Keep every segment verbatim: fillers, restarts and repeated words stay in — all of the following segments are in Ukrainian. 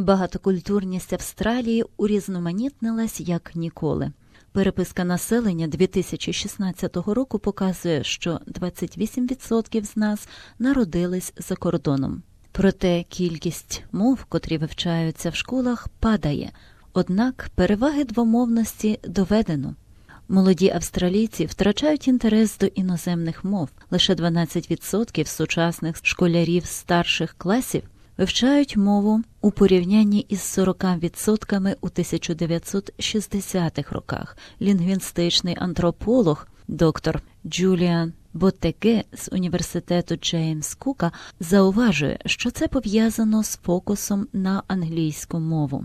Багатокультурність Австралії урізноманітнилась як ніколи. Переписка населення дві тисячі шістнадцятого року показує, що двадцять вісім відсотків з нас народились за кордоном. Проте кількість мов, котрі вивчаються в школах, падає. Однак переваги двомовності доведено. Молоді австралійці втрачають інтерес до іноземних мов. Лише дванадцять відсотків сучасних школярів старших класів вивчають мову у порівнянні із сорок відсотками у тисяча дев'ятсот шістдесятих роках. Лінгвістичний антрополог доктор Джуліан Боттеге з університету Джеймс Кука зауважує, що це пов'язано з фокусом на англійську мову.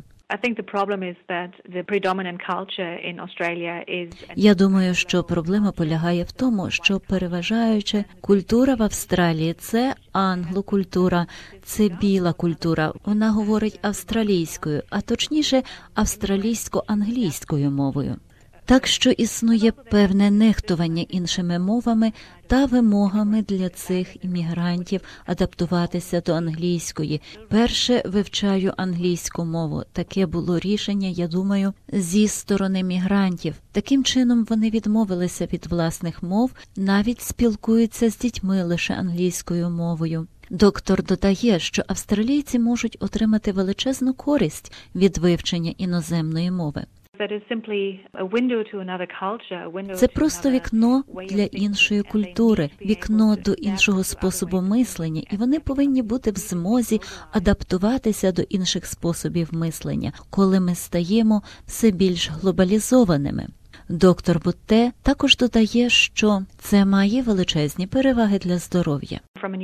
Я думаю, що проблема полягає в тому, що переважаюча культура в Австралії – це англокультура, це біла культура. Вона говорить австралійською, а точніше австралійсько-англійською мовою. Так що існує певне нехтування іншими мовами та вимогами для цих іммігрантів адаптуватися до англійської. Перше вивчаю англійську мову. Таке було рішення, я думаю, зі сторони мігрантів. Таким чином вони відмовилися від власних мов, навіть спілкуються з дітьми лише англійською мовою. Доктор додає, що австралійці можуть отримати величезну користь від вивчення іноземної мови. Це просто вікно для іншої культури, вікно до іншого способу мислення, і вони повинні бути в змозі адаптуватися до інших способів мислення, коли ми стаємо все більш глобалізованими. Доктор Бутте також додає, що це має величезні переваги для здоров'я.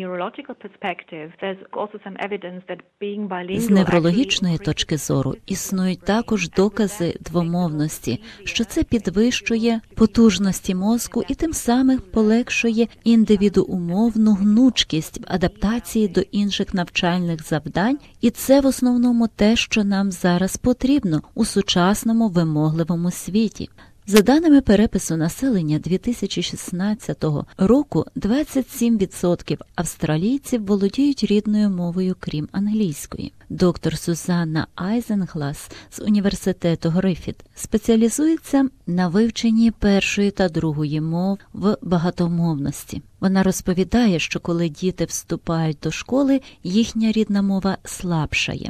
З неврологічної точки зору існують також докази двомовності, що це підвищує потужності мозку і тим самим полегшує індивідуумовну гнучкість в адаптації до інших навчальних завдань, і це в основному те, що нам зараз потрібно у сучасному вимогливому світі. За даними перепису населення дві тисячі шістнадцятого року, двадцять сім відсотків австралійців володіють рідною мовою, крім англійської. Доктор Сюзанна Айзенглас з університету Гриффіт спеціалізується на вивченні першої та другої мов в багатомовності. Вона розповідає, що коли діти вступають до школи, їхня рідна мова слабшає.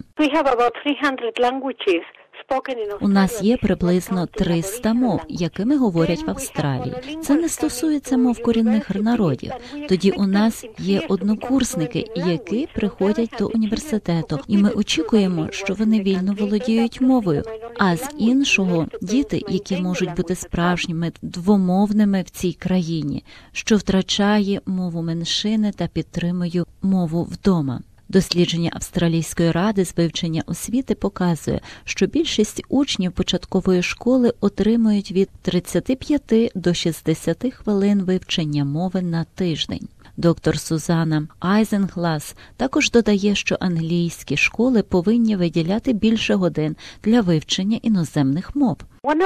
У нас є приблизно триста мов, якими говорять в Австралії. Це не стосується мов корінних народів. Тоді у нас є однокурсники, які приходять до університету, і ми очікуємо, що вони вільно володіють мовою. А з іншого – діти, які можуть бути справжніми двомовними в цій країні, що втрачає мову меншини та підтримує мову вдома. Дослідження Австралійської ради з вивчення освіти показує, що більшість учнів початкової школи отримують від тридцяти п'яти до шістдесяти хвилин вивчення мови на тиждень. Доктор Сюзанна Айзенглас також додає, що англійські школи повинні виділяти більше годин для вивчення іноземних мов.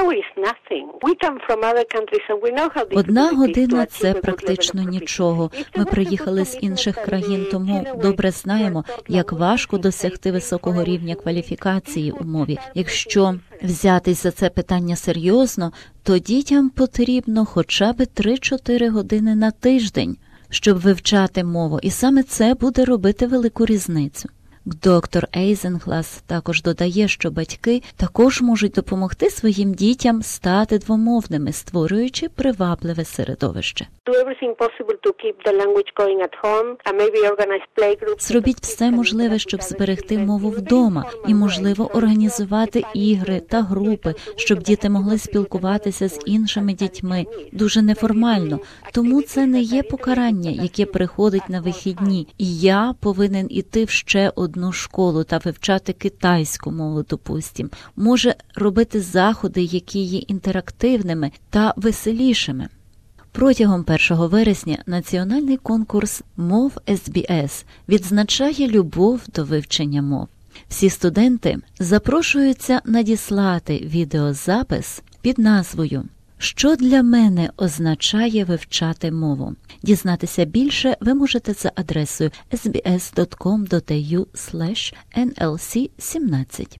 Одна година – це практично нічого. Ми приїхали з інших країн, тому добре знаємо, як важко досягти високого рівня кваліфікації у мові. Якщо взятись за це питання серйозно, то дітям потрібно хоча б три-чотири години на тиждень, щоб вивчати мову, і саме це буде робити велику різницю. Доктор Айзенглас також додає, що батьки також можуть допомогти своїм дітям стати двомовними, створюючи привабливе середовище. Зробіть все можливе, щоб зберегти мову вдома, і, можливо, організувати ігри та групи, щоб діти могли спілкуватися з іншими дітьми, дуже неформально. Тому це не є покарання, яке приходить на вихідні, і я повинен іти в ще одну школу та вивчати китайську мову, допустим. Може робити заходи, які є інтерактивними та веселішими. Протягом першого вересня національний конкурс мов ес бі ес відзначає любов до вивчення мов. Всі студенти запрошуються надіслати відеозапис під назвою Що для мене означає вивчати мову? Дізнатися більше ви можете за адресою ес бі ес крапка ком крапка ей ю слеш ен ел сі сімнадцять.